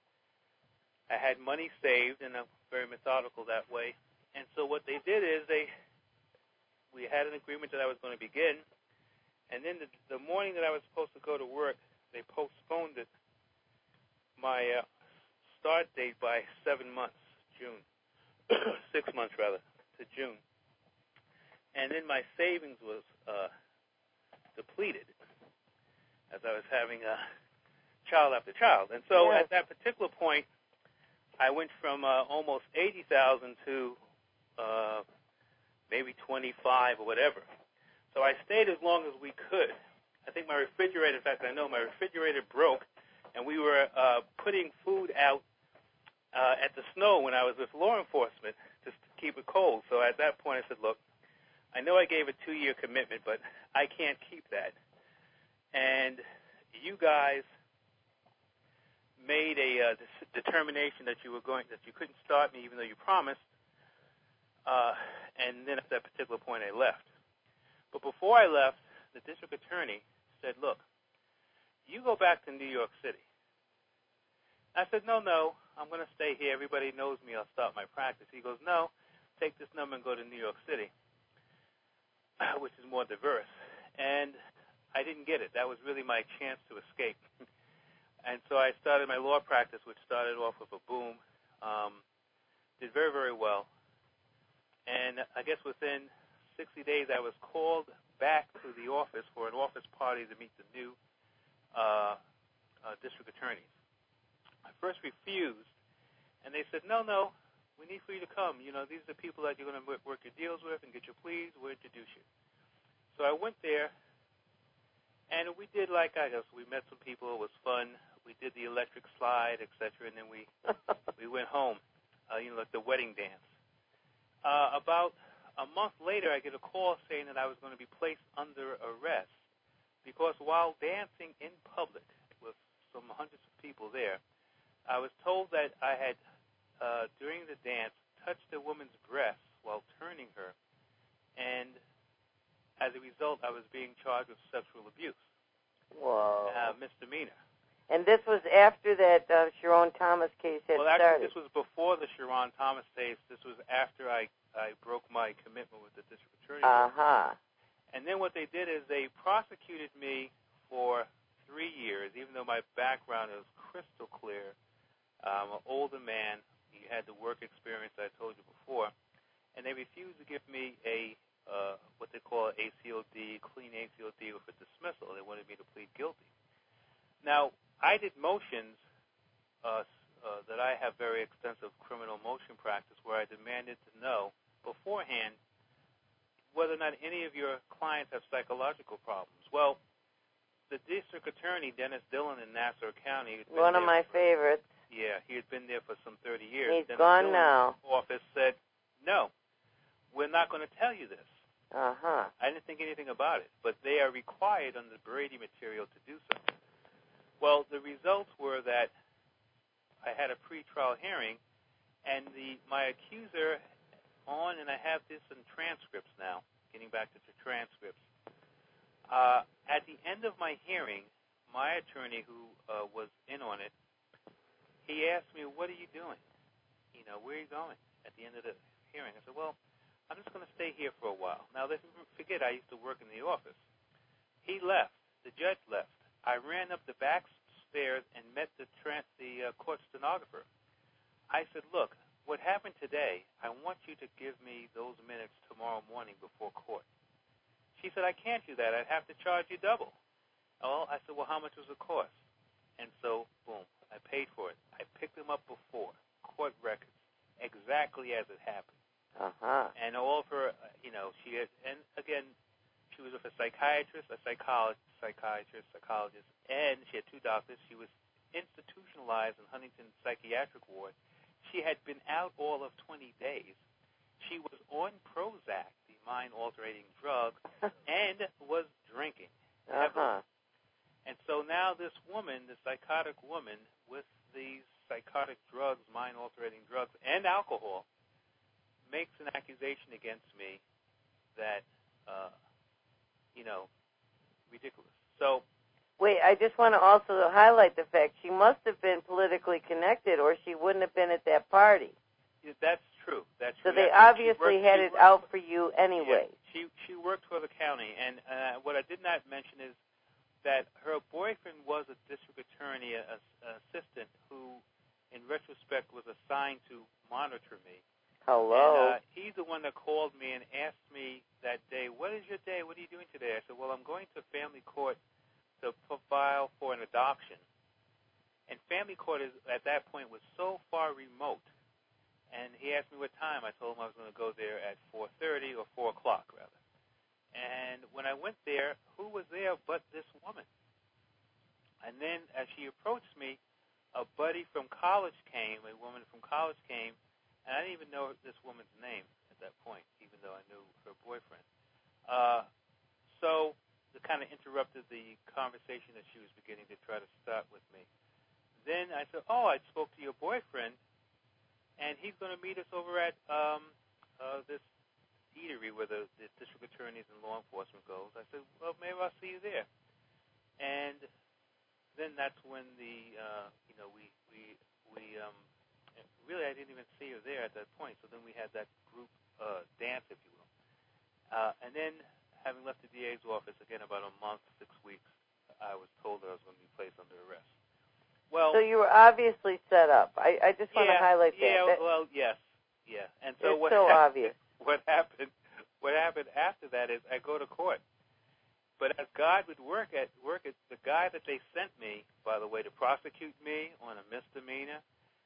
I had money saved, and I'm very methodical that way. And so what they did is they, we had an agreement that I was going to begin, and then the, the morning that I was supposed to go to work, they postponed it, my uh, start date by seven months, June, six months rather, to June. And then my savings was uh, depleted as I was having a child after child. And so yes. at that particular point, I went from uh, almost eighty thousand dollars to uh, maybe twenty-five or whatever. So I stayed as long as we could. I think my refrigerator, in fact, I know my refrigerator broke, and we were uh, putting food out uh, at the snow when I was with law enforcement just to keep it cold. So at that point I said, look, I know I gave a two-year commitment, but I can't keep that. And you guys made a uh, determination that you were going, that you couldn't start me even though you promised, uh, and then at that particular point I left. But before I left, the district attorney said, look, you go back to New York City. I said, no, no, I'm going to stay here. Everybody knows me. I'll start my practice. He goes, no, take this number and go to New York City, which is more diverse. And I didn't get it. That was really my chance to escape. And so I started my law practice, which started off with a boom, um, did very, very well. And I guess within sixty days, I was called back to the office for an office party to meet the new uh, uh, district attorneys. I first refused, and they said, no, no, we need for you to come. You know, these are the people that you're going to work your deals with and get your pleas. We'll introduce you. So I went there, and we did like, I guess, we met some people. It was fun. We did the electric slide, et cetera, and then we we went home, uh, you know, like the wedding dance. Uh, about a month later, I get a call saying that I was going to be placed under arrest because while dancing in public with some hundreds of people there, I was told that I had, uh, during the dance, touched a woman's breast while turning her, and as a result, I was being charged with sexual abuse. Whoa. Uh, misdemeanor. And this was after that uh, Sharon Thomas case had well, actually, started? This was before the Sharon Thomas case. This was after I, I broke my commitment with the district attorney. Uh-huh. And then what they did is they prosecuted me for three years, even though my background is crystal clear. I'm an older man. He had the work experience I told you before. And they refused to give me a uh, what they call A C O D, clean A C O D with a dismissal. They wanted me to plead guilty. Now, I did motions uh, uh, that I have very extensive criminal motion practice where I demanded to know beforehand whether or not any of your clients have psychological problems. Well, the district attorney, Dennis Dillon in Nassau County, one of my for, favorites. Yeah, he had been there for some thirty years. He's Dennis gone Dillon's now. office said, no, we're not going to tell you this. Uh-huh. I didn't think anything about it, but they are required under the Brady material to do so. Well, the results were that I had a pretrial hearing, and the my accuser on, and I have this in transcripts now, getting back to the transcripts. Uh, at the end of my hearing, my attorney, who uh, was in on it, he asked me, what are you doing? You know, where are you going at the end of the hearing? I said, well, I'm just going to stay here for a while. Now, let's forget I used to work in the office. He left. The judge left. I ran up the back stairs and met the, trans- the uh, court stenographer. I said, look, what happened today, I want you to give me those minutes tomorrow morning before court. She said, I can't do that. I'd have to charge you double. Oh, I said, well, how much was the cost? And so, boom, I paid for it. I picked them up before, court records, exactly as it happened. Uh-huh. And all of her, uh, you know, she had, and again, she was with a psychiatrist, a psychologist, psychiatrist, psychologist, and she had two doctors. She was institutionalized in Huntington Psychiatric Ward. She had been out all of twenty days. She was on Prozac, the mind-altering drug, and was drinking. Uh-huh. And so now this woman, the psychotic woman with these psychotic drugs, mind-altering drugs, and alcohol, makes an accusation against me that, uh, you know, ridiculous. So, wait, I just want to also highlight the fact she must have been politically connected, or she wouldn't have been at that party. Yeah, that's true. That's so true. they That's obviously worked, had it worked, out for you anyway. Yeah, she she worked for the county, and uh, what I did not mention is that her boyfriend was a district attorney, a, a assistant who, in retrospect, was assigned to monitor me. Hello. And, uh, he's the one that called me and asked me that day, what is your day? What are you doing today? I said, well, I'm going to family court to file for an adoption. And family court is, at that point was so far remote. And he asked me what time. I told him I was going to go there at four thirty or four o'clock, rather. And when I went there, who was there but this woman? And then as she approached me, a buddy from college came, a woman from college came, and I didn't even know this woman's name at that point, even though I knew her boyfriend. Uh, so it kind of interrupted the conversation that she was beginning to try to start with me. Then I said, oh, I spoke to your boyfriend, and he's going to meet us over at um, uh, this eatery where the, the district attorneys and law enforcement goes. I said, well, maybe I'll see you there. And then that's when the, uh, you know, we, we, we, um, really I didn't even see her there at that point. So then we had that group uh, dance, if you will. Uh, and then having left the D A's office, again, about a month, six weeks, I was told that I was going to be placed under arrest. Well, so you were obviously set up. I, I just want yeah, to highlight that. Yeah, that. well, yes, yeah. And so it's what so happened, obvious. What happened? What happened after that is I go to court. But as God would work at work at the guy that they sent me, by the way, to prosecute me on a misdemeanor,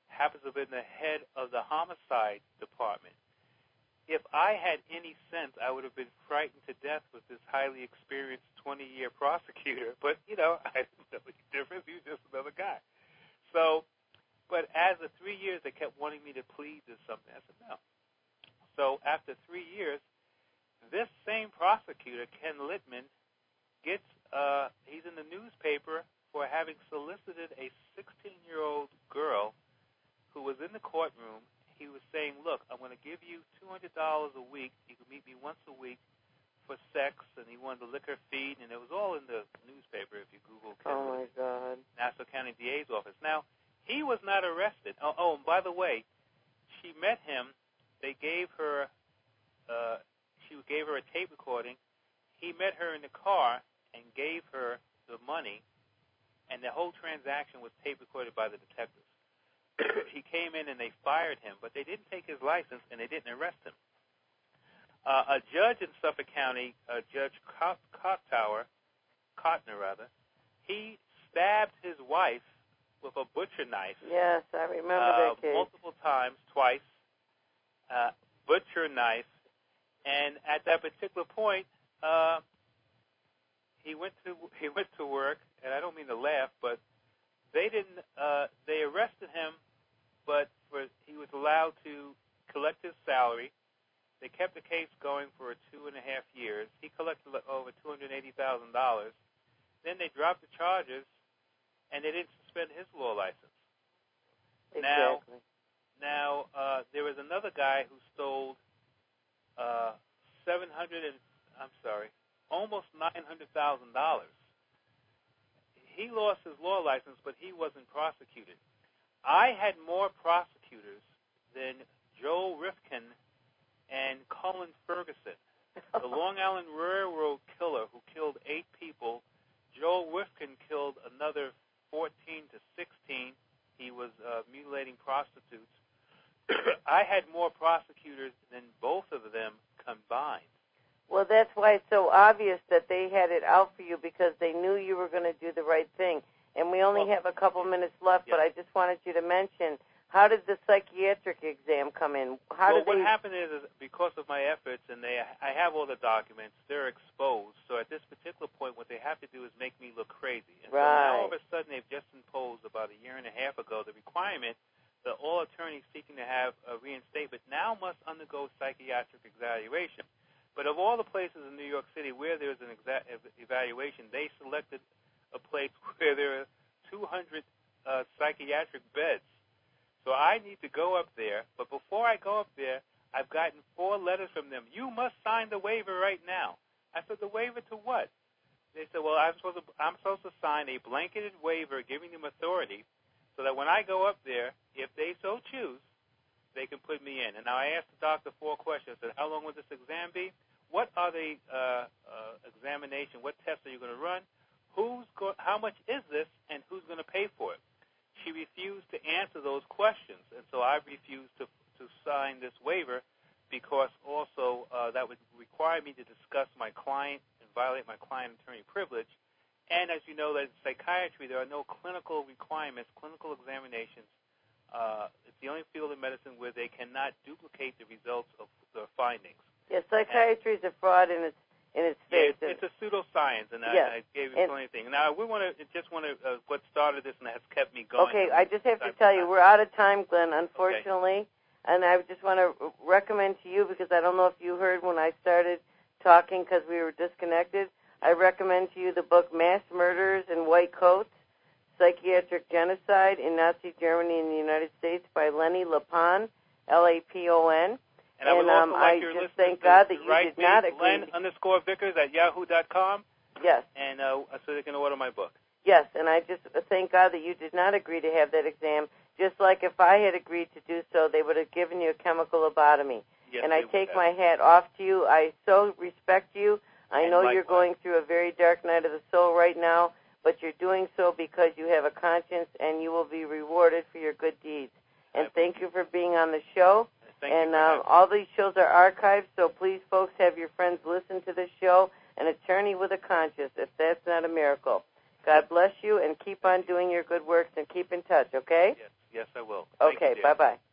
happens to have been the head of the homicide department. If I had any sense, I would have been frightened to death with this highly experienced twenty-year prosecutor. But, you know, I didn't know any difference. He was just another guy. So, but as the three years, they kept wanting me to plead to something. I said, no. So after three years, this same prosecutor, Ken Littman, gets, uh, he's in the newspaper for having solicited a sixteen-year-old girl who was in the courtroom. He was saying, look, I'm going to give you two hundred dollars a week. You can meet me once a week for sex, and he wanted to lick her feet, and it was all in the newspaper if you Google Ken Oh, my God. Nassau County D A's office. Now, he was not arrested. Oh, oh, and by the way, she met him. They gave her, uh, she gave her a tape recording. He met her in the car and gave her the money, and the whole transaction was tape recorded by the detectives. He came in and they fired him, but they didn't take his license and they didn't arrest him. Uh, a judge in Suffolk County, uh, Judge Cottower, Cotner rather, he stabbed his wife with a butcher knife. Yes, I remember uh, that case. Multiple times, twice, uh, butcher knife, and at that particular point, uh, he went to he went to work, and I don't mean to laugh, but they didn't. Uh, they arrested him, but for, he was allowed to collect his salary. They kept the case going for two and a half years. He collected over two hundred eighty thousand dollars. Then they dropped the charges, and they didn't suspend his law license. Exactly. Now, now uh, there was another guy who stole uh, seven hundred and I'm sorry, almost nine hundred thousand dollars. He lost his law license, but he wasn't prosecuted. I had more prosecutors than Joel Rifkin and Cullen Ferguson, the Long Island Railroad killer who killed eight people. Joel Rifkin killed another fourteen to sixteen. He was uh, mutilating prostitutes. I had more prosecutors than both of them combined. Well, that's why it's so obvious that they had it out for you, because they knew you were going to do the right thing. And we only well, have a couple minutes left, yeah. but I just wanted you to mention, how did the psychiatric exam come in? How well, did what they... happened is, is because of my efforts, and they, I have all the documents, they're exposed. So at this particular point, what they have to do is make me look crazy. And right. so now all of a sudden, they've just imposed about a year and a half ago the requirement that all attorneys seeking to have a reinstatement now must undergo psychiatric evaluation. But of all the places in New York City where there's an exa- evaluation, they selected a place where there are two hundred uh, psychiatric beds. So I need to go up there. But before I go up there, I've gotten four letters from them. You must sign the waiver right now. I said, the waiver to what? They said, well, I'm supposed to, I'm supposed to sign a blanketed waiver giving them authority so that when I go up there, if they so choose, they can put me in. And now I asked the doctor four questions. I said, how long will this exam be? What are the uh, uh, examination? What tests are you going to run? Who's go- how much is this, and who's going to pay for it? She refused to answer those questions, and so I refused to to sign this waiver because also uh, that would require me to discuss my client and violate my client-attorney privilege. And as you know, that in psychiatry there are no clinical requirements, clinical examinations. Uh, it's the only field of medicine where they cannot duplicate the results of the findings. Yeah, psychiatry is a fraud in its in its face. Yeah, it's, it's a pseudoscience, and yes. I, I gave you and, plenty of things. Now, we want to just want to uh, what started this and has kept me going. Okay, I just have to tell you, we're out of time, Glenn, unfortunately. Okay. And I just want to recommend to you, because I don't know if you heard when I started talking because we were disconnected, I recommend to you the book Mass Murders in White Coats, Psychiatric Genocide in Nazi Germany and the United States by Lenny Lapon, L A P O N. And I would and, also um, like I your just listeners thank to, God to that you write did not me, agree. Glenn underscore Vickers at yahoo dot com. Yes. And uh, so they can order my book. Yes, and I just thank God that you did not agree to have that exam. Just like if I had agreed to do so, they would have given you a chemical lobotomy. Yes, and I take have. my hat off to you. I so respect you. I and know likewise. You're going through a very dark night of the soul right now, but you're doing so because you have a conscience, and you will be rewarded for your good deeds. And thank you for being on the show. Thank and you um, all these shows are archived, so please, folks, have your friends listen to this show. An attorney with a conscience, if that's not a miracle. God bless you, and keep on doing your good works and keep in touch, okay? Yes, yes, I will. Thank okay, you, bye-bye.